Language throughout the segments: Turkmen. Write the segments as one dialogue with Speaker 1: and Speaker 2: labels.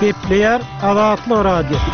Speaker 1: Gepleyer Azatlyk radiosu.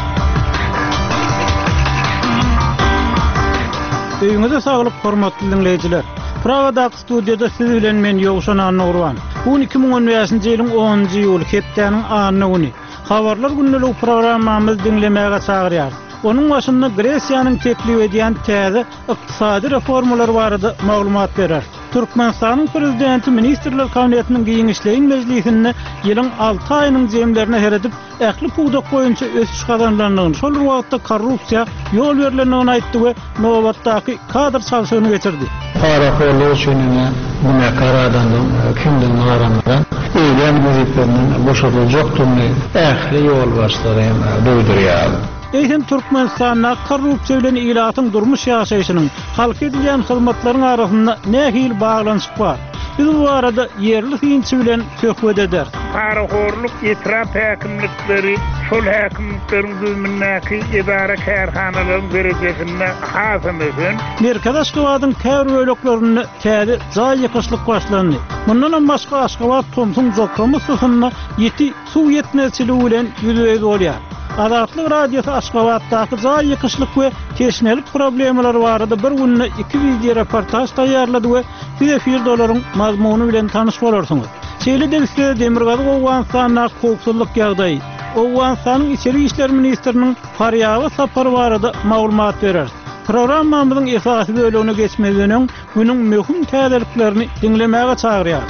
Speaker 1: Öýüňize saglyk, hormatly dinleýijiler. Pragadak studiýada siz bilen men Ýogşan Anurwan. Bu 2015-nji ýylyň 10-njy ýyly hepdeniň anyny güni. Habarlar günlük programmamyz dinlemäge çagyrýar. Onuň başynda Gresiýanyň teklip edýän täze ykdysady reformalar barada maglumat berer. Türkmenistanyň prezidenti Ministrler Kabinetiniň giňişleýin mejlisinde ýylyň 6 aýynyň jemlerini heredip, ähli puwdak boýunça ösüş gazanlandygyny, şol wagtda korrupsiýa ýol berilendigini aýtdy we nobatdaky kadr çalşygyny geçirdi.
Speaker 2: Paraxorluq üçin günäkar adamdan kimden garamadan eýlem gözüklerinin boşalacakdygyny ähli ýol başlary doýdurýar.
Speaker 1: Eýsem Türkmenistanda korrupsiýa bilen ilatyň durmuş ýaşaýyşynyň halka edilýän hyzmatlaryň arasynda nähil baglanyşyk bar. Biz bu arada yerli synçy bilen söhbet eder.
Speaker 3: Paraxorluq etraf häkimlikleri, şol häkimlikleriň düzmündäki idara kärhanalaryň derejesinde hasymyşyn.
Speaker 1: Merkez Aşgabatyň käwr böleklerini täze jaý ýykyşlyk başlandy. Mundan başga Aşgabat Tomsun Jokramy sysyna ýeti suw ýetmezçiligi bilen ýüzüge bolýar. Azatlyk radiosu Aşgabatdaky jaý ýykyşlyk we teşnelik problemler barada bir günde 2 video reportaj taýýarlady we bir efir dolaryň mazmuny bilen tanyş bolarsyňyz. Şeýle de Demirgazy Owganstanyň howpsuzlyk ýagdaýy. Owganstanyň içeri işler ministriniň Faryaga sapary barada maglumat berer. Programmamyzyň esasy bölügine geçmeden günüň möhüm täzeliklerini dinlemäge çagyrýar.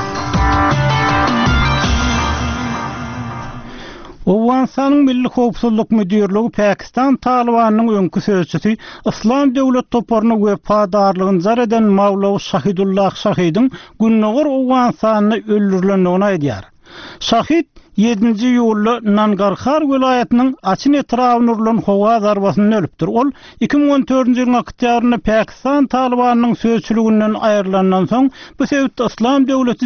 Speaker 1: Owganstanyň Milli Howpsuzlyk Müdürligi Pakistan Talibanynyň öňkü sözçüsi Islam döwlet toparyny we padarlygyny jar eden Mawlaw Şahidullah Şahidiň günnäger Owganstanyny öldürilendigini aýdýar. Şahid 7-nji ýyly Nangarhar welaýatynyň Açyn etrawyny urulan howa zarbasyny ölüpdir. Ol 2014-nji ýylyň oktýaryny Pakistan Talibanynyň sözçüliginden aýrylandan soň bu sebäpde Islam döwleti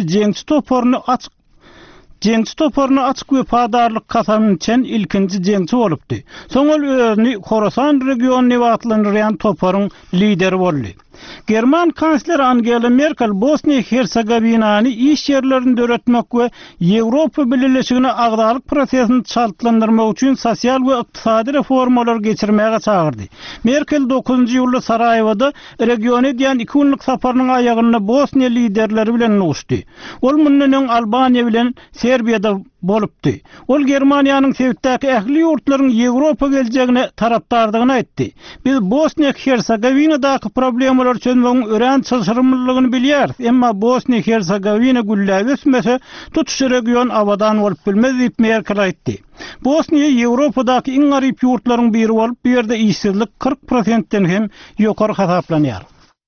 Speaker 1: Jeňçi toparyny açyk we padarlyk kasamyny çen ilkinji jeňçi bolupdy. Soň ol özüni Khorasan regionuny wagtlandyrýan toparyň lideri boldy. German kansler Angela Merkel Bosniýa-Hersegowinyny iş ýerlerini döretmek we Ýewropa Birleşigine agdalyk prosesini çaltlandyrmak üçin sosial we ykdysady reformalar geçirmäge çagyrdy. Merkel 9-njy ýylda Sarajewda regione diýen 2 günlük saparynyň aýagyny Bosniýa liderleri bilen uçdy. Ol mundan öň Albaniýa bilen Serbiýada bolupdy. Ol Germaniýanyň sebäpdäki ähli ýurtlaryň Ýewropa geljegine tarapdardygyny aýtdy. Biz Bosniýa-Hersegowinydaky problemler çözmegiň ören çylşyrmylygyny bilýäris, emma Bosniýa-Hersegovina gülläp ösmese tutuşy region abadan bolup bilmez diýip Merkel aýtdy. Bosniýa Ýewropadaky iň garyp ýurtlaryň biri bolup, bu ýerde işsizlik 40%-den hem ýokary hasaplanýar.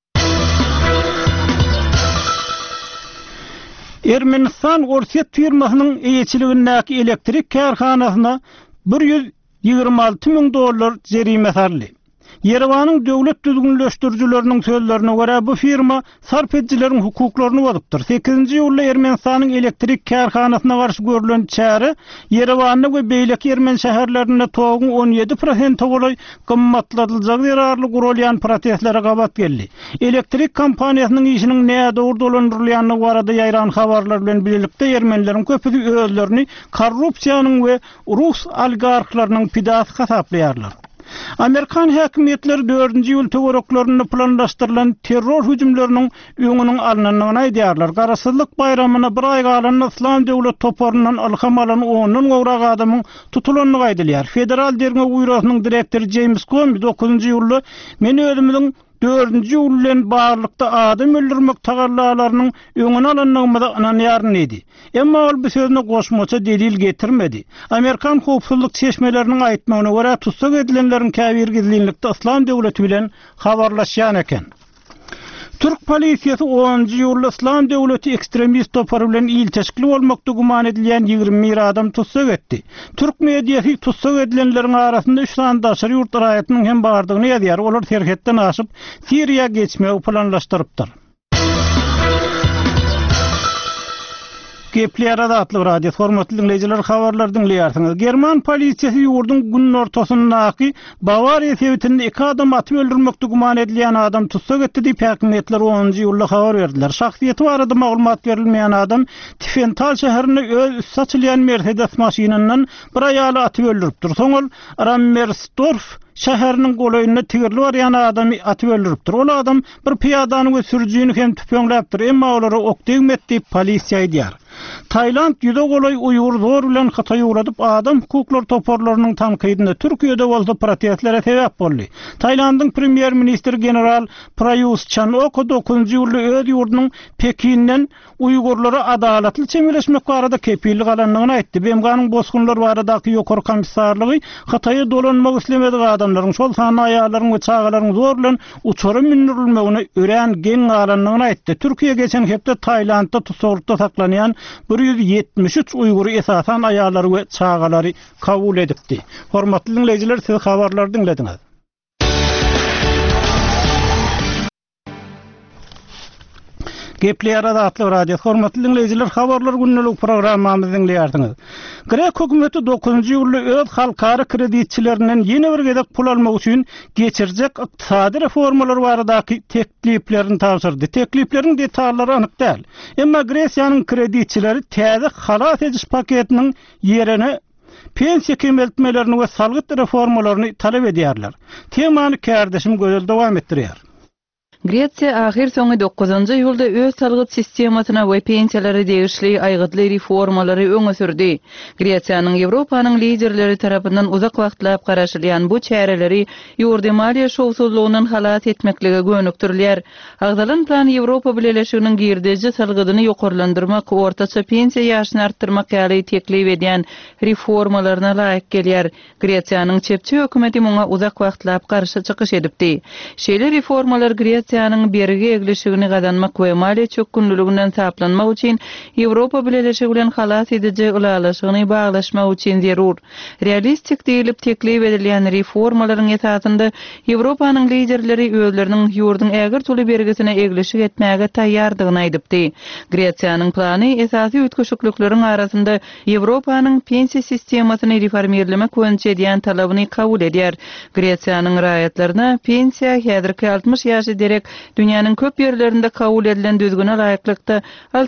Speaker 1: Ermenistan Orset firmasynyň eýeçiligindäki elektrik kärhanasyna $126.000 jerime sarly. Yerewanyň döwlet düzgünleşdirjileriniň sözlerine görä bu firma sarp edijileriň hukuklaryny bozupdyr. 8-nji ýylda Ermenistan'yň elektrik kärhanasyna garşy görülen çäre Yerewanyň we beýlek Ermen şäherlerinde togyň 17% boly gymmatlatylajak zerarly gurulýan proteslere gabat geldi. Elektrik kompaniýasynyň işiniň näde urdulandyrylýanyny barada ýaýran habarlar bilen birlikde Ermenileriň köpüsi özlerini korrupsiýanyň we Rus oligarklarynyň pidasy hasaplaýarlar. Amerikan häkimetleri 4-nji ýyl töwereklaryny planlaşdyrylan terror hüjümleriniň öňüniň alnanyny aýdýarlar. Garasyzlyk bayramyna bir aý galan Islam döwlet toparynyň ilham alan 10-dan gowrak adamyň tutulanlygy aýdylýar. Federal derňe uýragynyň direktori James Comey 9-njy ýylda men özümiň 4-nji ýyl bilen barlykda adam öldürmek tagallalarynyň öňüne alanygyna inanýaryn edi. Emma ol bu sözüne goşmaça delil getirmedi. Amerikan howpsuzlyk çeşmeleriniň aýtmagyna görä tutsak edilenleriň käbir gizlilikde Islam döwleti bilen habarlaşýan eken. Türk polisiýasy 10-njy ýylda Islam döwleti ekstremist topary bilen il teşkil bolmakda guman edilýän 21 adam tutsak etdi. Türk mediýasy tutsak edilenleriň arasynda 3 sandaşary ýurt raýatynyň hem bardygyny ýazýar. Olar terhetden aşyp Siriýa geçmegi planlaşdyrypdyr. Gepler adatly radio hormatly dinleyijiler habarlar dinleýärsiňiz. German polisiýasy ýurdun günün ortasyndaky Bavariýa sebitinde 2 adam atyp öldürmekde guman edilýän adam tutsak etdi diýip häkimiyetler 10-njy ýylda habar berdiler. Şahsiýeti barada maglumat berilmeýän adam Tiefenthal şäherinde öz saçylýan Mercedes maşynyndan bir aýaly atyp öldüripdir. Soňal Rammersdorf şäheriniň golayynda tigirli barýan adamy atyp öldüripdir. Ol adam bir piýadanyň we sürüjüni hem tüpeňläpdir. Emma olara ok degmet diýip polisiýa aýdýar. Tayland ýüze golay Uygur zor bilen Xatay uradyp adam hukuklar toparlarynyň tanqidine Türkiýede bolsa protestlere sebäp boldy. Taylandyň premier ministri general Prayut Chan-ok 9-njy ýylda öz ýurdunyň Pekinden Uygurlara adalatly çemberleşmek barada kepillik alanlygyny aýtdy. Bemganyň bosgunlar baradaky ýokary komissarlygy Xataýa dolanmak islemedi adamlaryň şol sany aýallaryň we çagalaryň zor bilen uçary mindirilmegine ören geň alanlygyny aýtdy. Türkiýe geçen hepde Taylandda tutukda saklanýan 173 Uygur esasan aýalary we çagalary kabul edipdi. Hormatly dinleyijiler, siz habarlary dinlediňiz. Gepler adatly radio hormatly dinleyijiler, habarlar günlük programmamyzy dinleýärsiňiz. Grek hökümeti 9-njy ýylda öz halkara kreditçilerinden ýene bir gezek pul almak üçin geçirjek ykdysady reformalar baradaky tekliplerini tapşyrdy. Tekliplerin detallary anyk däl. Emma Gresiýanyň kreditçileri täze halas ediş paketiniň ýerine pensiya kemeltmelerini we salgyt reformalaryny talap edýärler. Temany kärdeşim gözel dowam etdirýär.
Speaker 4: Gretsiýa ahir soňy 9-njy ýylda öz salgyt sistemasyna we pensiýalary degişli aýgytly reformalary öňe sürdi. Gretsiýanyň Ýewropanyň liderleri tarapyndan uzak wagtlap garaşylýan bu çäreleri ýurdy maliýe şowsuzlygynyň halat etmekligi gönükdirilýär. Agdalan plan Ýewropa Birleşiginiň girdeji salgydyny ýokarlandyrmak, ortaça pensiýa ýaşyny artdyrmak ýaly teklip edýän reformalaryna laýyk gelýär. Gretsiýanyň çepçi hökümeti muňa uzak wagtlap garşy çykyş edipdi. Şeýle reformalar Gretsiýanyň berigi egleşigini gadanmak we maliýe çökünlüliginden saplanmak üçin Ýewropa Birleşigi bilen halas ediji ulalaşygyny baglaşmak üçin zerur. Realistik diýilip teklip edilýän reformalaryň esasynda Ýewropanyň liderleri özleriniň ýurdun ägir tuly bergisine egleşik etmäge taýýardygyny aýdypdy. Gretsiýanyň plany esasy ütköşüklükleriň arasynda Ýewropanyň pensiya sistemasyny reformerlemek boýunça edýän talabyny kabul edýär. Gretsiýanyň raýatlaryna pensiya häzirki 60 ýaşy derek dünýäniň köp ýerlerinde kabul edilen düzgüne laýyklykda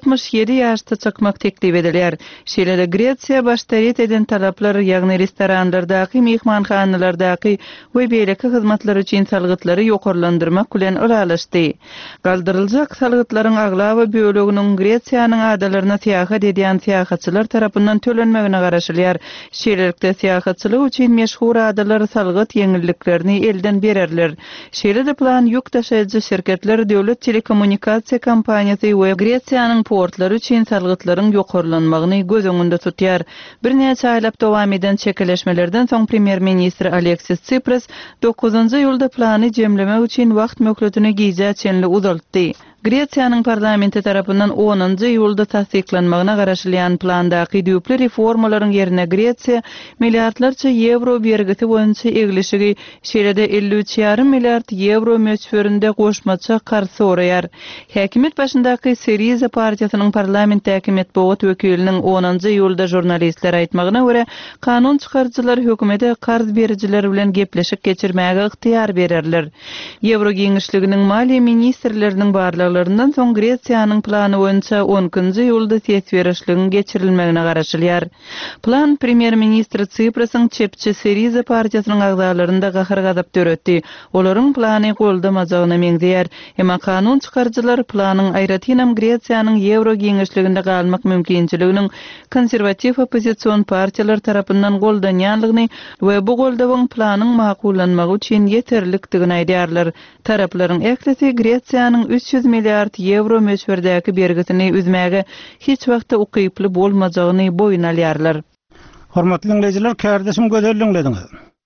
Speaker 4: 67 ýaşda çykmak teklip edilýär. Şeýle-de Gretsiýa baştaýet eden talaplar, ýagny restoranlardaky, mehmanhanalardaky we beýleki hyzmatlar üçin salgytlary ýokarlandyrmak bilen ulalaşdy. Galdyryljak salgytlaryň aglawy böleginiň Gretsiýanyň adalaryna seýahat edýän seýahatçylar tarapyndan tölenmegine garaşylýar. Şeýlelikde seýahatçylyk üçin meşhur adalar salgyt ýeňilliklerini elden bererler. Şeýle-de plan ýük taşıyıcı şirketler, döwlet telekommunikasiýa kompaniýasy we Gretsiýanyň portlary üçin salgytlaryň ýokarlanmagyny göz öňünde tutýar. Bir näçe aýlap dowam eden çekeleşmelerden soň premier ministr Aleksis Tsipras 9-njy ýylda plany jemlemek üçin wagt möhletini giýje çenli uzaltdy. Gretsiýanyň parlamenti tarapyndan 10-njy ýylda tasdiklanmagyna garaşylýan plandaky düýpli reformalaryň ýerine Gretsiýa milliardlarça euro bergisi boýunça egleşigi şeýle-de 53,5 milliard euro möçberinde goşmaça garşy soraýar. Häkimet başyndaky Syriza partiýasynyň parlamentdäki metbuat wekiliniň 10-njy ýylda jurnalistlere aýtmagyna görä, kanun çykarjylar hökümete garz berjiler bilen gepleşik geçirmäge yktyýar bererler. Euro giňişliginiň maliýe ministrleriniň barlygy Larından soň Gretsiýanyň plany boýunça 10-njy ýylda tesberişligin geçirilmegine garaşylýar. Plan premier ministr Tsiprasyň çepçi Syriza partiýasynyň agzalarynda gahar gazap töretdi. Olaryň plany goldamajagyna meňzeýär. Emma kanun çykarjylar planyň aýratynam Gretsiýanyň euro giňişliginde galmak mümkinçiliginiň konserwativ opozisiýon partiýalar tarapyndan goldanýanlygyny we bu goldawyň planyň makullanmagy üçin ýeterlikdigini aýdýarlar. Taraplaryň eklesi Gretsiýanyň 300 milliard euro möçberdäki bergisini üzmäge hiç wagtda ukyply bolmajagyny boýuna alýarlar.
Speaker 1: Hormatly dinleyijiler, kärdeşim gözel dinlediňiz.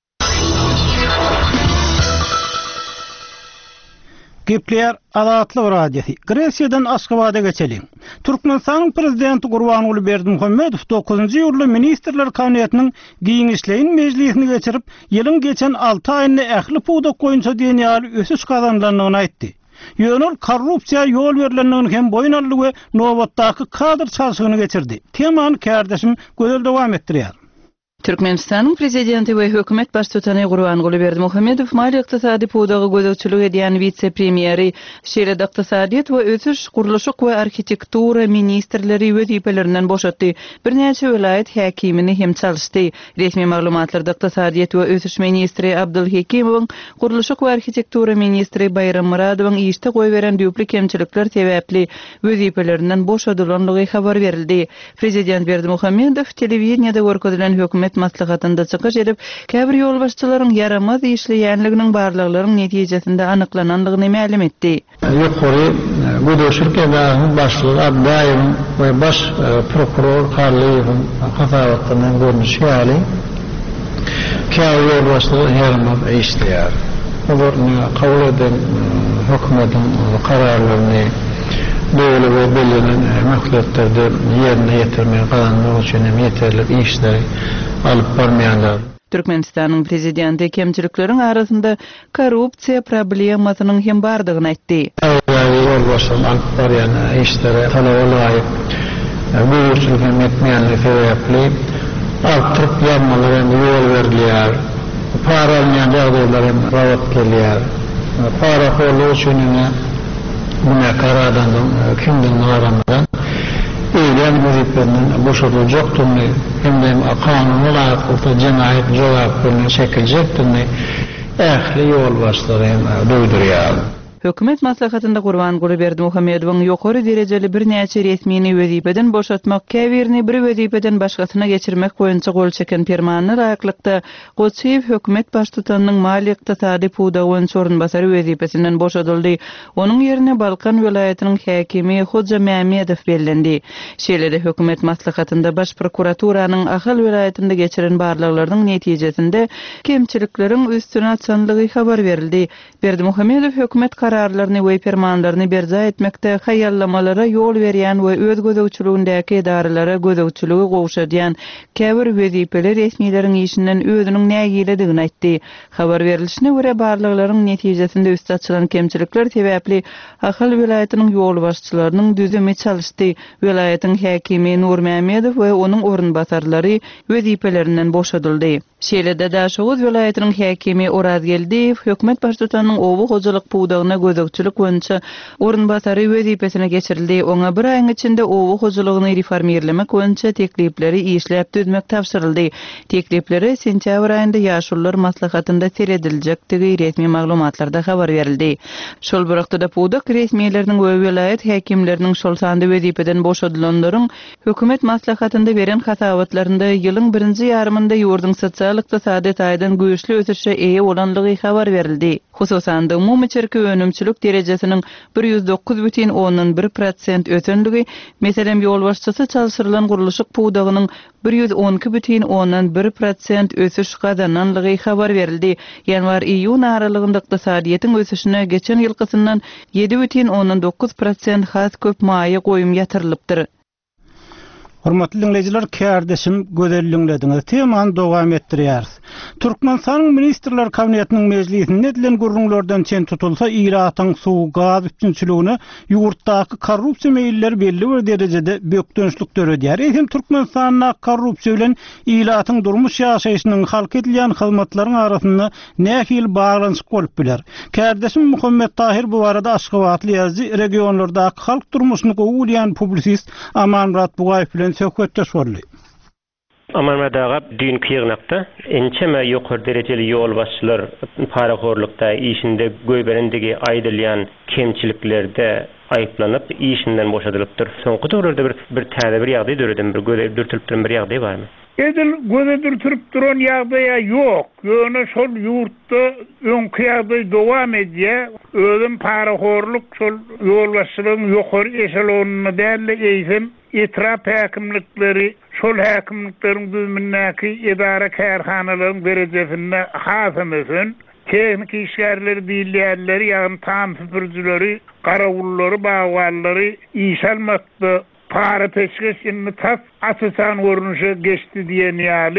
Speaker 1: Gepler adatly radiosi. Gresiýadan Aşgabat'a geçelim. Türkmenistanyň prezidenti Gurbanuly Berdimuhammedow 9-njy ýylda ministrler kabinetiniň giňişleýin mejlisini geçirip, ýylyň geçen 6 aýynda ähli puwdak goýunça dünýäli ösüş gazandygyny aýtdy. Ýönül korrupsiýa ýol berilendigini hem boyun aldy we nobatdaky kadr çalşygyny geçirdi. Temany kärdeşim gözel dowam etdirýär.
Speaker 4: Türkmenistanyň prezidenti we hökümet başçysy Gurbanguly Berdimuhammedow mali ykdysady puwdagy gözegçilik edýän vitse-premieri, şeýle ykdysadyýat we ösüş, gurulşyk we arhitektura ministrleri wezipelerinden boşatdy. Birnäçe vilayet häkimini hem çalşdy. Resmi maglumatlarda ykdysadyýat we ösüş ministri Abdulhekimowyň, gurulşyk we arhitektura ministri Bayram Muradowyň işde goýberen düpli kemçilikler sebäpli wezipelerinden boşadylanlygy habar berildi. Prezident Berdimuhammedow telewiziýada görkezilen hökümet maslahatynda çykyş edip, käbir ýol başçylaryň yaramaz işleýänliginiň barlyklaryň netijesinde anyklananlygyny ma'lum etdi.
Speaker 2: Ýokary Gödöşürk edagynyň başlygy Abdaýew we baş prokuror Harliýewiň hasabatyndan görnüşi ýaly käbir ýol başçylaryň yaramaz işleýär. Olaryň kabul eden hökümetiň kararlaryny böyle ve belirlenen mahlukatlerde yerine getirmeye kalanlar için yeterli işleri alıp barmayanlar.
Speaker 4: Türkmenistanyň prezidenti kemçilikleriň arasynda korrupsiýa problemasynyň hem bardygyny aýtdy.
Speaker 2: Yol başyny alyp barýan işlere talaba buyurçylyk etmeýänligi sebäpli artyp ýanmalar ýol berilýär. Para almayan ýagdaýlar rawat gelýär. Para holu üçin buna karadan kimden naramdan eýlen weziplerinin boşalacakdyny hem de kanuna laýyk cinayet jogaplygyny çekiljekdyny ähli ýol başlary doýdurýar.
Speaker 4: Hökümet maslahatynda Gurbanguly Berdimuhammedowyň ýokary derejeli birnäçe resmini wezipeden boşatmak, käbirini bir wezipeden başgasyna geçirmek boýunça gol çeken permanently aýaklykda Goçeýew hökümet başçysynyň mali ykdysady puwdagy sorunbasary wezipesinden boşadyldy. Onuň ýerine Balkan welaýatynyň häkimi Hoja Mämedow bellendi. Şeýle-de hökümet maslahatynda baş prokuraturynyň Ahal welaýatynda geçiren barlyklaryň netijesinde kemçilikleriň üstüne açanlygy habar berildi. Berdimuhammedow hökümet kararlaryny we fermanlaryny berza etmekde haýallamalara ýol berýän we öz gözegçiligindäki edarelara gözegçiligi gowşadýan käbir wezipeler resmiýetiň işinden özüniň nägiledigini aýtdy. Habar berilişine görä barlyklaryň netijesinde üstü açylan kemçilikler sebäpli Ahal welaýatynyň ýol başçylarynyň düzemi çalşdy. Welaýatyň häkimi Nur Mämedow we onuň orunbasarlary wezipelerinden boşadyldy. Şeýle-de Daşowuz welaýatynyň häkimi Oraz Geldiýew hökümet başçysynyň owu hojalyk puwdagyna gözegçilik boýunça orunbasary wezipesine geçirildi. Oňa bir aýyň içinde owu hojalygyny reformirlemek boýunça teklipleri işläp düzmek tapşyryldy. Teklipleri sentýabr aýynda ýaşullar maslahatynda serediljektigi resmi maglumatlarda habar berildi. Şol bir wagtda puwdak resmiýetleriniň we welaýat häkimleriniň şol sandy wezipeden boşadylanlaryň hökümet maslahatynda beren hasabatlarynda ýylyň birinji ýarymynda ýurdun sosial ykdysady taýdan güýçli ösüşe eýe bolanlygy habar berildi. Hususan da umumy çerki önümçülük derejesiniň 109,1% ötendigi, meselem ýol başçysy çalşyrylan gurulşyk puwdagynyň 112,1% ösüş gazananlygy habar berildi. Ýanwar-iýun aralygynda ykdysadyýetin ösüşine geçen ýylkysyndan 7,9% has köp maýy goýum ýatyrylypdyr.
Speaker 1: Hormatly dinleyijiler, kärdeşim gözelliňlediňiz temany dowam etdirýär. Türkmenistanyň ministrler kabinetiniň mejlisinde edilen gurrunlardan çen tutulsa iratyň suw, gaz üçinçiligini ýurtdaky korrupsiýa meýilleri belli bir derejede bökdönçlük döredýär. Hem Türkmenistanyň korrupsiýa bilen iratyň durmuş ýaşaýyşynyň halk edilýän hyzmatlaryň arasynda nähil baglanşyk bolup biler. Kärdeşim Muhammed Tahir bu arada Aşgabatly ýazy regionlardaky halk durmuşyny gowulýan publisist Amanmurat Bugaýew bilen söhbetde sorly.
Speaker 5: Amanmurat aga dünkü ýygnakda ençeme ýokary derejeli ýol başçylar paraxorlukda işinde göýberendigi aýdylýan kemçiliklerde aýyplanyp işinden boşadylypdyr. Soňky döwürde bir täze bir ýagdaý döredem, bir göze dürtülip duran bir ýagdaý barmy?
Speaker 3: Edil göze dürtülip duran ýagdaýa ýok. Ýöne şol ýurtda öňki ýagdaý dowam edýär. Özüm paraxorluk şol ýol başçylygyň ýokary eşelonuna däli eýsem etrap häkimlikleri şol häkimlikleriň düzümindäki edara kärhanalaryň derejesinde hasymysyň teknik işgärleri diýilýärleri ýa-ni tam süpürjüleri, garawullary, bagwallary iş almakda para peşkeşini tas asasan görünüşe geçti diýen ýaly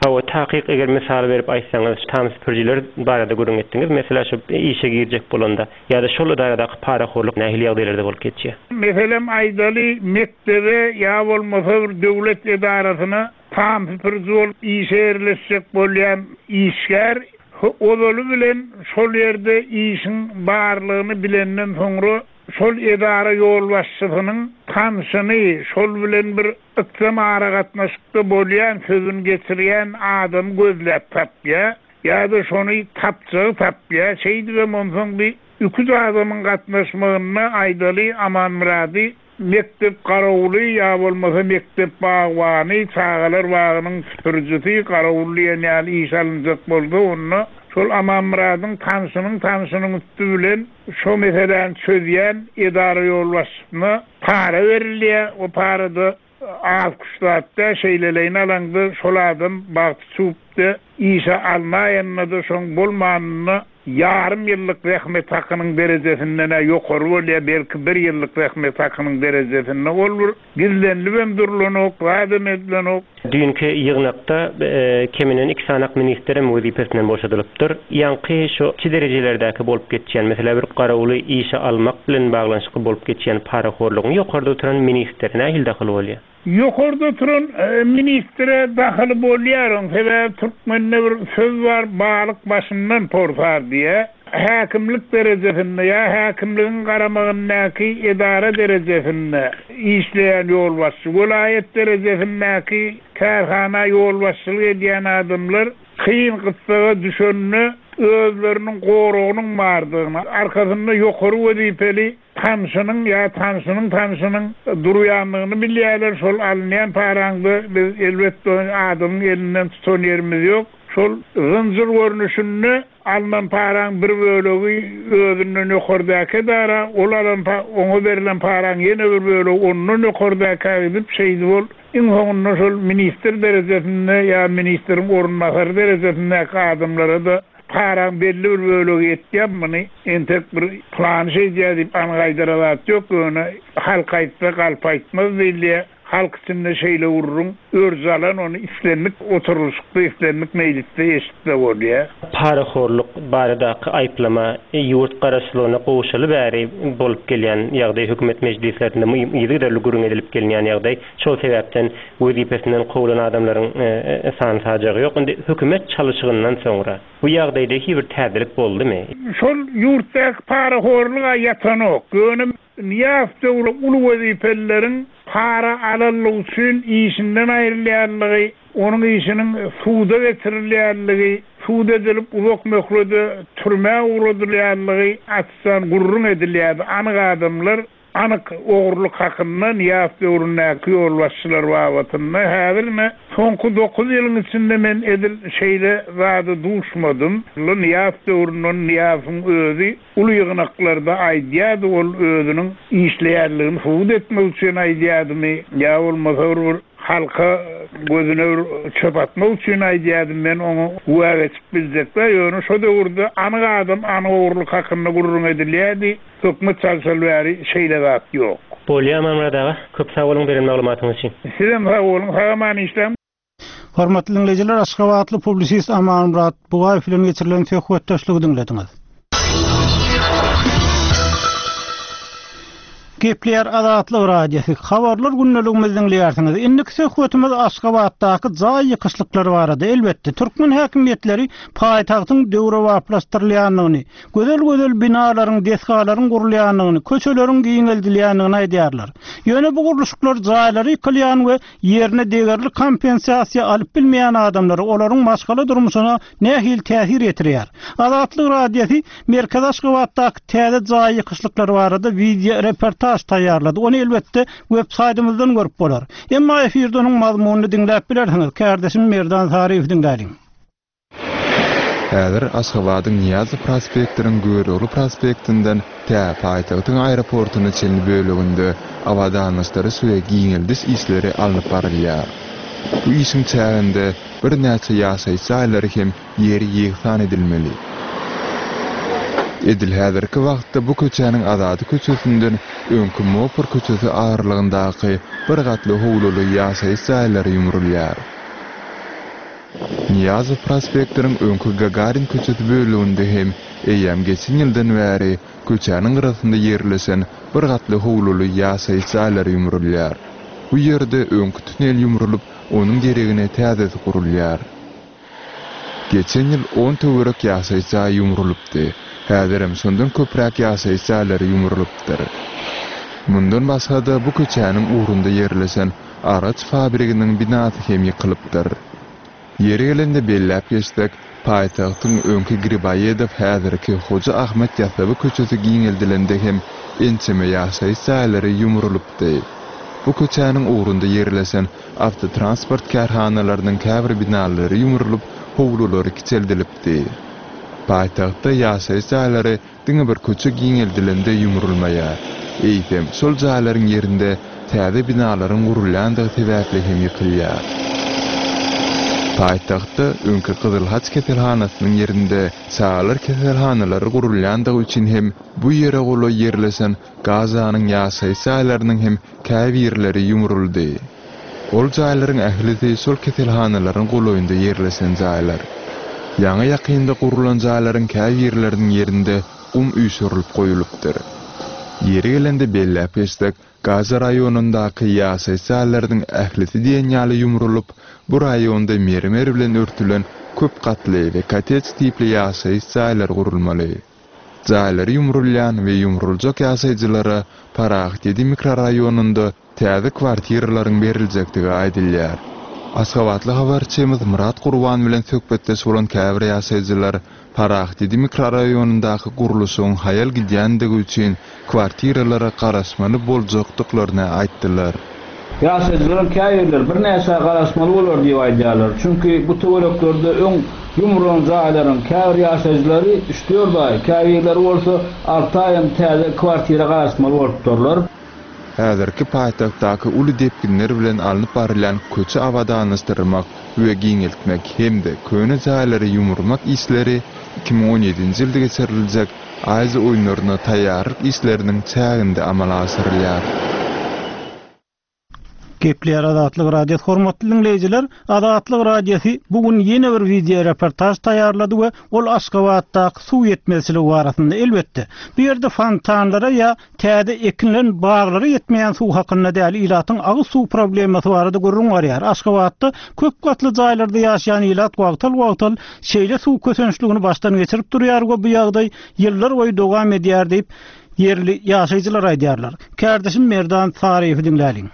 Speaker 5: O tahqiq eger misal berip aýtsaňyz, tam süpürjiler barada görüň etdiňiz. Mesela şu işe girjek bolanda ýa-da şol daýrada paraxorluk nähili ýagdaýlarda bolup geçýär.
Speaker 3: Meselem aýdaly mektebe ýa bolmasa bir döwlet edarasyna tam süpürji bolup işe erleşjek bolýan işgär odaly bilen şol ýerde işin barlygyny bilenden soňra şol edara ýol başçysynyň tanşyny şol bilen bir ıksam aragatnaşykda bolýan sözün geçirýän adam gözläp tapýa ýa-da şonu tapýa şeýdi we monsoň bir üç adamyň gatnaşmagyna aýdaly Aman Murady mektep garawly ýa bolmasa mektep bagwany çağalar bagynyň süpürjisi garawly ýa-ni iş alynjak boldy onu şol Aman Muradyň tanşynyň üstü bilen şo meselen çözýän edara ýolbaşçysyna para berilýär. O parada az kuşlatda şeýleleýin alanda şol adam bagty çupdy işe almaýanna-da şoň bolmanyny yarım ýyllyk rahmet hakynyň derejesinden ýokary bolýar, belki 1 ýyllyk rahmet hakynyň derejesinden bolur. Gizlenli hem durulanyk, adam edilenik.
Speaker 5: Dünkü ýygnakda keminen 2 sanak ministerim wezipesinden boşadylypdyr. Ýanky şu derejelerdäki bolup geçýän, mesela bir garawly işe almak bilen baglanşyk bolup geçýän paraxorlygyň ýokarda oturan ministerine nähili daxil bolýar?
Speaker 3: Ýokarda oturan ministre daxil bolýar. Sebäbi türkmende bir söz bar, balyk başyndan portar diye. Häkimlik derejesinde ýa häkimligiň garamagyndaky edara derejesinde işleýän ýolbaşçy, welaýet derejesindäki karhana ýolbaşçylyk edýän adamlar kıyın kıssaga düşönünü özlerinin gorugynyň bardygyny, arkasynda ýokary wezipeli tanşynyň durýanlygyny bilýärler. Şol alynýan paraňdy biz elbetde adamyň elinden tutan ýerimiz ýok. Şol zynjyr görnüşünde alman paraň bir bölegi özünden ýokardaky dara, oňa berilen paraň ýene bir bölegi ondan ýokardaky edip şeýdi bol. Iňhoňunda şol minister derejesinde ýa ministeriň ornunmasary derejesinde adamlara da paraň belli bir bölegi etýärmi? Entek bir plan şeýdi diýip anygaýdyralat ýok. Onu halk aýtsa galp aýtmaz diýilýär. Halk içinde şeýle urrun, örzalan onu islenlik oturuşykda, islenlik mejlisde eşitde bolýar.
Speaker 5: Paraxorluk baradaky aýplama ýurt garaşlygyna goşuly bäri bolup gelýän ýagdaý hökümet mejlislerinde ýygydarly görüň edilip gelýän ýagdaý. Şol sebäpden wezipesinden gowulan adamlaryň sany sajagy ýok. Indi hökümet çalyşygyndan soňra bu ýagdaýda bir täzelik boldymy?
Speaker 3: Şol ýurtdaky paraxorlyga ýatanok. Gönüm niýafda ulu wezipeleriň para alanlyk üçin işinden aýrylýanlygy, onun işinin suda getirilýänligi, suda edilip uzak möhlede türme uğradylýanlygy atsan gurrun edilýär. Anyk adamlar anyk ogurluk hakyndan ýa-da urunnaky ýolbaşçylar wagtynda häzirme soňky 9 ýylyň içinde men edil şeýle zady duşmadym. Ýa-da urunun ýa-da özi ulu ýygnaklarda aýdýady, ol özüniň işleýärligini suda etmek üçin aýdýadymy ýa bolmasa halka gözüne çöp atmak üçin aýdýadym men onu uwaga etip biljekler. Ýöne şo döwürde anyk adam ogurluk hakynda gurrun edilýärdi. Hökümet çalşylary şeýle zat ýok.
Speaker 5: Bolýar Mamradaga köp sag bolun beren maglumatyňyz üçin.
Speaker 3: Sizem sag bolun, haýman işlem.
Speaker 1: Hormatly dinleyijiler, Aşgabatly publisist Aman Murad Bugaýew bilen geçirilen söhbetdeşligi dinlediňiz. Gepler Azatlyk radiosu habarlar günneligimizden diýersiňiz. Indiki söhbetimiz Aşgabatdaky jaý ýykyşlyklar barada. Elbetde türkmen häkimetleri paýtagtyň döwre waplastyrylýanlygyny, gözel binalaryň, deskalaryň gurulýanlygyny, köçeleriň giňeldilýänligini aýdýarlar. Ýöne bu guruluşyklar jaýlary ýykylýan we ýerine degерli kompensiýasiýa alyp bilmeýän adamlar olaryň maşgala durmuşyna nähili täsir etdirýär. Azatlyk radiosu Merkez Aşgabatdaky täze jaý ýykyşlyklar barada video reportaj taýýarlady. Onu elbetde web-saytymyzdan görüp bolar. Emma efirde onuň mazmunyny dinläp bilersiňiz. Kardeşim Merdan Sariýew dinläýin.
Speaker 6: Häzir Aşgabatyň Niýazy prospektiniň Göýrüli prospektinden paýtagtyň aeroportuny çelni böleginde awadanlyşlary suya giňeldiş işleri alınıp barylýar. Bu işiň çäginde bir näçe ýaşaý saýlary hem ýeri ýygysan edilmeli. Edil häzirki wagtda bu köçäniň azady köçesinden öňkü Mopur köçesi agyrlygyndaky bir gatly howluly ýaşaý saýlary ýumrulýar. Niyazov prospektining öňkü Gagarin köçeti bölüğünde hem eýýam geçen ýyldan bäri köçäniň gyrasynda ýerlesen bir gatly howluly ýaşaý saýlary ýumrulýar. Bu ýerde öňkü tünel ýumrulup, onuň geregine täzesi gurulýar. Geçen ýyl 10 töwerek ýaşaý saý ýumrulupdy. Häzirem şondan köpräk ýaşaý saýlary ýumrulupdyr. Mundan başga da bu köçäniň uğrunda ýerlesen araç fabriginiň binasy hem ýykylypdyr. Yeri gelende belläp geçdik, paýtagtyň öňkü Gribaýedow häzirki Hoja Ahmet ýasaby köçesi giňeldilende hem ençeme ýaşaý saýlary ýumrulupdy. Bu köçäniň uğrunda ýerlesen avtotransport karhanalarynyň käbir binalary ýumrulup, howlulary kiçeldilipdi. Paýtagtda ýaşaý saýlary diňe bir köçe giňeldilende ýumrulmaýar. Eýtem şol jaýlaryň ýerinde täze binalaryň gurulýandygy sebäpli hem ýykylýar. Paýtagtda öňkü Kızılhaç keselhanasynyň ýerinde sağlar keselhanalary gurulýandygy üçin hem bu ýere gola ýerlesen Gazanyň ýaşaý saýlarynyň hem käbirleri ýumruldy. Ol jaýlaryň ählisi şol keselhanalaryň golaýynda ýerlesen jaýlar. Ýaňy ýakynda gurulan jaýlaryň käbirleriniň ýerinde üýsürülip goýulypdyr. Yeri gelende belläp geçdik, Gaza rayonundaky ýaşaý saýlarynyň ählisi diýen ýaly ýumrulup, bu rayonda mermer bilen örtülen köp gatly we kotedж tipli ýaşaý saýlar gurulmaly. Jaýlary ýumrulýan we ýumruljak ýaşaýjylara Paraxtedi mikrorayonunda täze kwartiralaryň beriljekdigi aýdylýar. Aşgabatly habarçymyz Murat Gurban bilen söhbetde bolan käbir ýaşaýjylar Paraxtedi mikrorayonundaky guruluşyň hayal gidýändigi üçin kwartiralara garaşmaly boljakdyklaryny aýtdylar.
Speaker 7: Ýaşaýjylaryň käbirler bir näse garaşmaly bolar diýip aýdýarlar. Çünki bu töwereklerde öň ýumrulan jaýlaryň käbir ýaşaýjylary işliýarlar. Käbirler bolsa 6 aýym täze kwartira garaşmaly bolup durlar.
Speaker 6: Häzirki paýtagtdaky uly depginler bilen alınıp barylan köçe awadanystyrmak we giňeltmek hemde köne jaýlary ýumurmak isleri 2017-nji ýylda geçiriljek Aýzy oýunlaryna taýýarlyk isleriniň çäginde amala asyrylýar.
Speaker 1: Gepler Adatlyk radio hormatly dinleýijiler, Adatlyk radiosi bugun ýene bir video reportaj taýýarlady we ol Aşgabatdaky suw ýetmezligi barasynda elbetde. Bu ýerde fontanlara ýa täze ekinlen baglary ýetmeýän suw hakynda däl ilatyň agy suw problemasy barada görüň barýar. Aşgabatda köp gatly jaýlarda ýaşaýan ilat wagtal şeýle suw kösençligini başdan geçirip durýar we bu ýagdaý ýyllar boýy dowam edýär diýip yerli ýaşaýjylar aýdýarlar. Kärdeşim Merdan Sarypy dinläliň.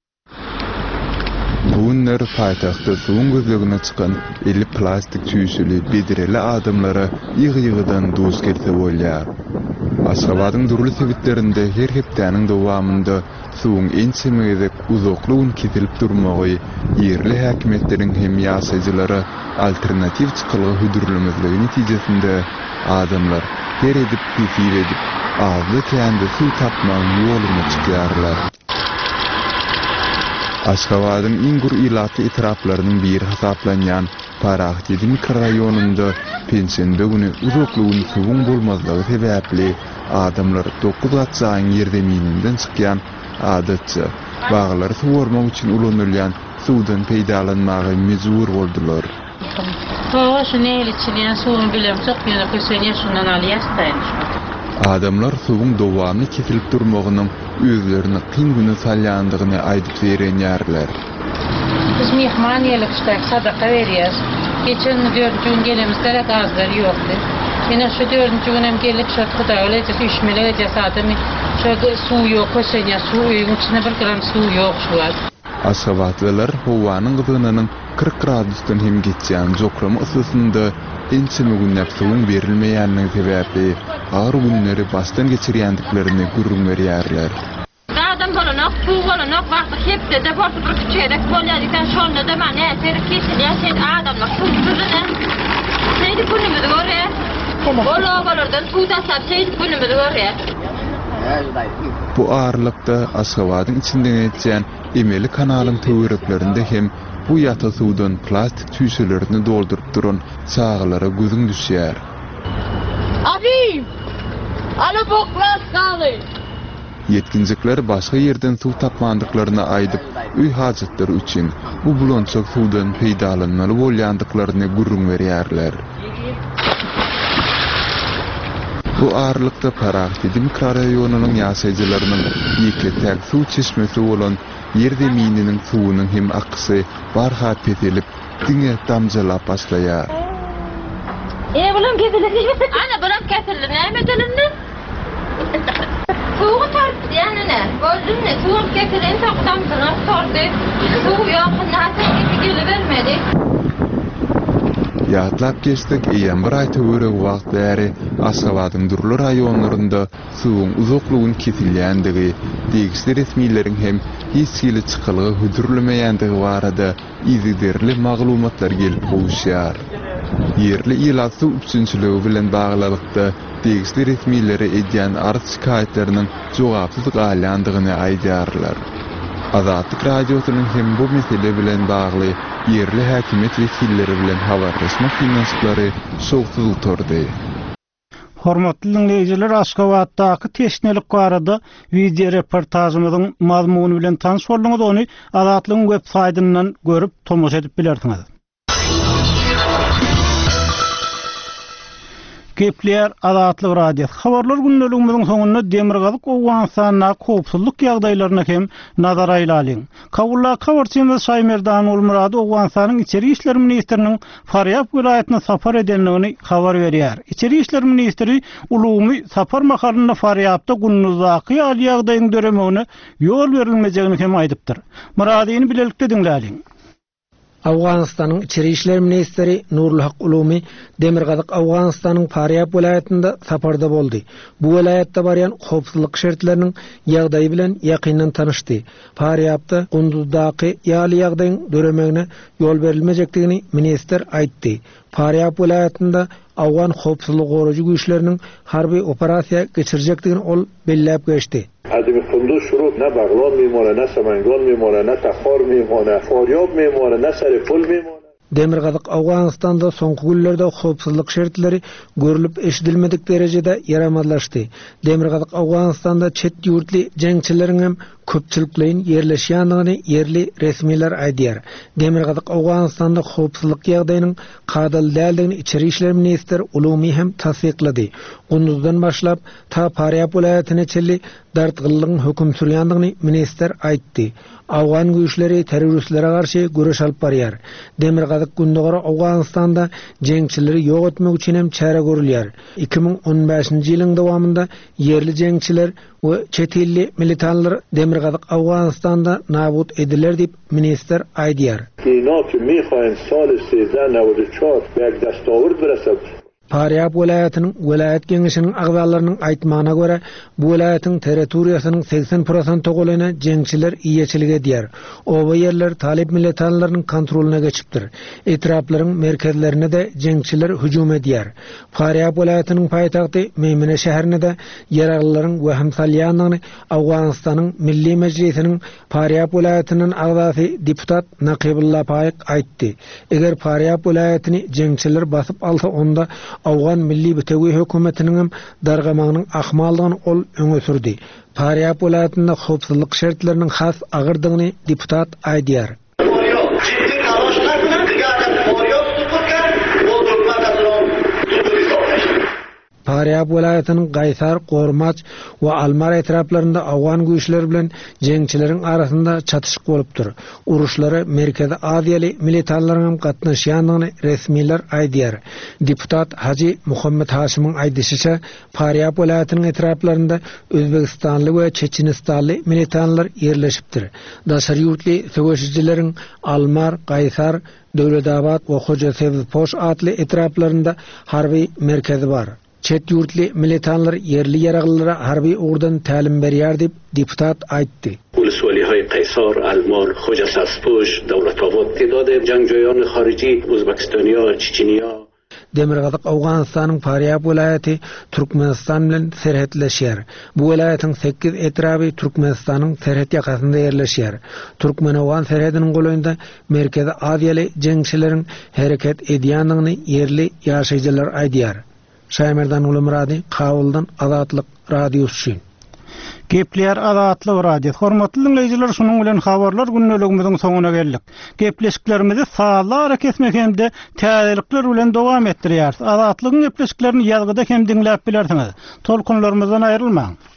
Speaker 6: Bu günler paýtagtda suwun gözlegine çykan 50 plastik tüýsüli bedireli adamlara ýygy-ýygydan duz gelse bolýar. Aşgabatyň durly sebitlerinde her hepdäniň dowamında suwun ençemegide uzaklygyň kesilip durmagy ýerli häkimetleriň hem ýaşaýjylara alternativ çykylygy hüdürlemezligi netijesinde adamlar her edip küfür edip azly kände suw tapmak ýoluny çykýarlar. Aşgabatyň ingur ilaty etraplarynyň biri hasaplanýan Paraxtedi mikrorayonunda pensiýende güni uzaklygyň suwun bolmazlygy sebäpli adamlar 9 atsaň ýerde mininden çykýan adatça baglary suwarmak üçin ulanylýan suwdan peýdalanmagy mejbur boldular. Adamlar suwun dowamly kesilip durmagynyň özlerini kyn güne salýandygyny aýdyp berenýärler.
Speaker 8: Biz mehman ýelikçilik sadaka berýäs. Geçen 4 gün gelemizde gazlar ýokdy. Ýene şu 4-nji günem gelip şu Hudaý öleje düşmele jasadymy. Şu suw ýok, köşeňe suw ýygyň içine bir gram suw ýok şu wagt.
Speaker 6: Aşgabatlylar howanyň gyzynynyň 40 gradusdan hem geçýän jokramy ysysynda ençeme günläp suwun berilmeýänligi sebäpli ağır günleri başdan geçirýändiklerini gurrun berýärler.
Speaker 8: Adam bolanak, suw bolanak wagty hepde de bolsa bir küçük bolýardykan şonda da mene äteri kesilýär, sen adamlar suw düzüne. Seydi günümüzü görýär. Bolardan suw tasap seydi günümüzü görýär.
Speaker 6: Bu ağırlykda Aşgabatyň içinden geçýän Emeli kanalyň töwereklerinde hem bu ýata suwdan plastik tüýselerini doldurup duran çağlara gözüň düşýär.
Speaker 8: Abi! Ala bok plaskaly!
Speaker 6: Yetkinjikler başga yerden suw tapmandyklaryna aýdyp, üý hajatları üçin bu bulonçak suwdan peýdalanmaly bolýandyklaryny gurrun berýärler. Bu ağırlıkta Parakti mikrorayonunyň ýaşaýjylarynyň ýeketäk suw çeşmesi bolan Yerdemininiň suwunyň hem akysy barhat petelip diňe damjalap başlaýar.
Speaker 9: Bulam kesildi. Ana bulam kesildi. Näme dilimni? Suwu tartdy ýanyna. Gözümni suwu kesildi, taqdam sınap tordy. Suw ýokun näçe gelip bermedi.
Speaker 6: Ýatlap geçdik, eýen bir aýta göreg wagt bäri Aşgabatyň durly raýonlarynda suwuň uzaklygyny kesilýändigi, degişli resmiýetleriň hem hiç hili çykylgy hüdürlemeýändigi barada iziderli maglumatlar gelip goýuşýar. Yerli ýylat suw üçinçiligi bilen baglykda degişli resmiýetleri edýän arz şikaýetleriniň jogapsyz galýandygyny aýdýarlar. Azatlyk radiosynyň hem bu mesele bilen bagly yerli häkimet wekilleri bilen habarlaşma finanslary şowsuz turdy.
Speaker 1: Hormatly dinleýijiler, Aşgabatdaky teşnelik barada video reportajymyzyň mazmuny bilen tanyş bolýaňyz ony Azatlygyň web saýtyndan görüp tomoşa edip bilersiňiz. Gepler Azatlyk radio. Habarlar günneligimiziň soňunda Demirgazyk Owganstanyň howpsuzlyk ýagdaýlaryna hem nazar aýlalyň. Kabulla habarçymyz Şaýmerdan Ulmurad Owganstanyň içeri işler ministriniň Faryap vilayatyna sapar edenligini habar berýär. İçeri işler ministri Ulumy sapar mahalynda Faryapda günnüzaki ýaly ýagdaýyň döremegine ýol berilmejegini hem aýdypdyr. Muradyny bilelikde dinläliň.
Speaker 10: Awganistanyň içeri işler ministri Nurulhaq Ulumy Demirgazyk Awganistanyň Faryap vilayatynda saparda boldy. Bu vilayatda barýan howpsuzlyk şertleriniň ýagdaýy bilen ýakyndan tanışdy. Faryapda gündüzdaky ýaly ýagdaýyň döremegine ýol berilmejekdigini minister aýtdy. Faryap vilayatynda Awgan howpsuzlyk goruju güýçleriniň harby operasiýa geçirjekdigini ol belläp geçdi.
Speaker 11: عدم خندوق شروع نه بغلان میمونه نه سمنگان میمونه نه تخار میمونه فاریاب میمونه نه سر پل میمونه.
Speaker 10: Demirgazyk Awganistanda soňky günlerde howpsuzlyk şertleri görülüp eşidilmedik derejede ýaramazlaşdy. Demirgazyk Awganistanda çet ýurtly jeňçileriň hem köpçüliklerin yerleşýändigini yerli resmiýetler aýdýar. Demirgazyk Awganistanda howpsuzlyk ýagdaýynyň kadal däldigini içeri işler ministri Ulumy hem tasdiklady. Gündüzden başlap ta Faryap vilayatyna çelli dartgyllygyň höküm sürýändigini minister aýtdy. Awgan güýçleri teröristlere garşy güreş alyp barýar. Demirgazyk gündügara Awganistanda jeňçileri ýok etmek üçin hem çäre görülýär. 2015-nji ýylyň dowamında yerli jeňçiler we çet elli militanlar Demirgazyk Awganistanda nabut ediler diýip minister aýdýar. Faryap vilayatynyň vilayat geňişiniň agzalarynyň aýtmagyna görä, bu vilayatyň territoriýasynyň 80% golyny jeňçiler iýeçilik edýär. Oba ýerler talip militanlarynyň kontrolyna geçipdir. Etraplaryň merkezlerine de jeňçiler hüjum edýär. Faryap vilayatynyň paýtagty Meýmene şäherine de ýaraglylaryň wehim salýanlygyny Awganistanyň Milli Mejlisiniň Faryap vilayatynyň agzasy deputat Naqibulla Paýyk aýtdy. Eger Faryap vilayatyny jeňçiler basyp alsa onda Awgan milli bütewi hökümetiniň dargamagynyň ahmallygyny ol öňe sürdi. Faryap vilayatynda howpsuzlyk şertleriniň has agyrdygyny deputat aýdýar. Faryap vilayatynyň Gaýsar, Gormaç we Almar etraplarynda Awgan güýçleri bilen jeňçileriň arasynda çatışyk bolupdyr. Uruşlara Merkezi Aziýaly militanlaryň gatnaşýandygyny resmiýetler aýdýar. Deputat Haji Muhammed Haşimyň aýdýyşyça, Faryap vilayatynyň etraplarynda Özbekistanly we Çeçenistanly militanlar ýerleşipdir. Daşary ýurtly söwüşçileriň Almar, Gaýsar, Döwledabad we Hoja Sebizpoş atly etraplarynda harby merkezi bar. Çet ýurtly militanlar yerli ýaraglylara harby ugurdan tälim berýär diýip deputat aýtdy.
Speaker 12: ولسوالی‌های قیصر، المار، خوجا سبزپوش، دولت‌آباد تعداد جنگجویان خارجی ازبکستانیا، چچنیا.
Speaker 10: Demirgazyk Awganistanyň Faryap vilayaty Türkmenistan bilen serhetleşýär. Bu vilayatyň 8 etrapy Türkmenistanyň serhet ýakasynda ýerleşýär. Türkmen-Awgan serhetiniň goýunda Merkezi Aziýaly jeňçileriň hereket edýändigini yerli ýaşaýjylar aýdýar. Şaýmerdan Ulumrady, Kabuldan Azatlyk radiosu üçin.
Speaker 1: Gepler Azatlyk radio. Hormatly dinleyijiler, şunun bilen habarlar günneligimiziň soňuna geldik. Gepleşiklerimizi saatlara kesmek hemde täzelikler bilen dowam etdirýäris. Azatlygyň gepleşiklerini ýazgyda hem dinläp bilersiňiz. Tolkunlarymyzdan aýrylmaň.